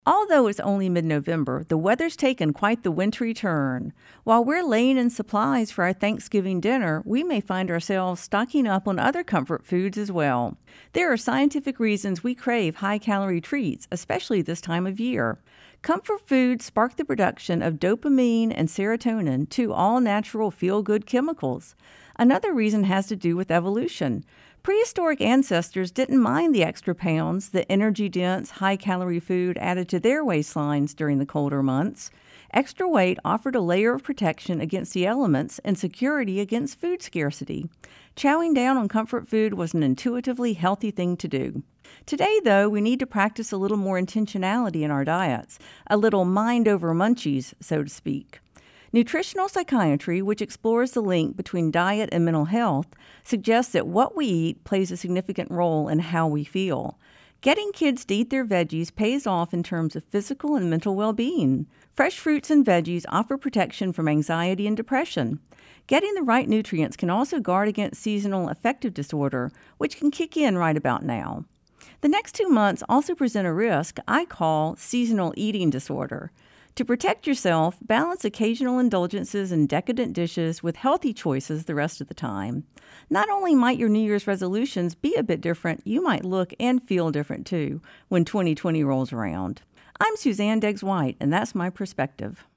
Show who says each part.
Speaker 1: Although it's only mid-November, the weather's taken quite the wintry turn. While we're laying in supplies for our Thanksgiving dinner, we may find ourselves stocking up on other comfort foods as well. There are scientific reasons we crave high-calorie treats, especially this time of year. Comfort foods spark the production of dopamine and serotonin, two all-natural feel-good chemicals. Another reason has to do with evolution. Prehistoric ancestors didn't mind the extra pounds that energy-dense, high-calorie food added to their waistlines during the colder months. Extra weight offered a layer of protection against the elements and security against food scarcity. Chowing down on comfort food was an intuitively healthy thing to do. Today, though, we need to practice a little more intentionality in our diets, a little mind over munchies, so to speak. Nutritional psychiatry, which explores the link between diet and mental health, suggests that what we eat plays a significant role in how we feel. Getting kids to eat their veggies pays off in terms of physical and mental well-being. Fresh fruits and veggies offer protection from anxiety and depression. Getting the right nutrients can also guard against seasonal affective disorder, which can kick in right about now. The next 2 months also present a risk I call seasonal eating disorder. To protect yourself, balance occasional indulgences and decadent dishes with healthy choices the rest of the time. Not only might your New Year's resolutions be a bit different, you might look and feel different too when 2020 rolls around. I'm Suzanne Deggs White, and that's my perspective.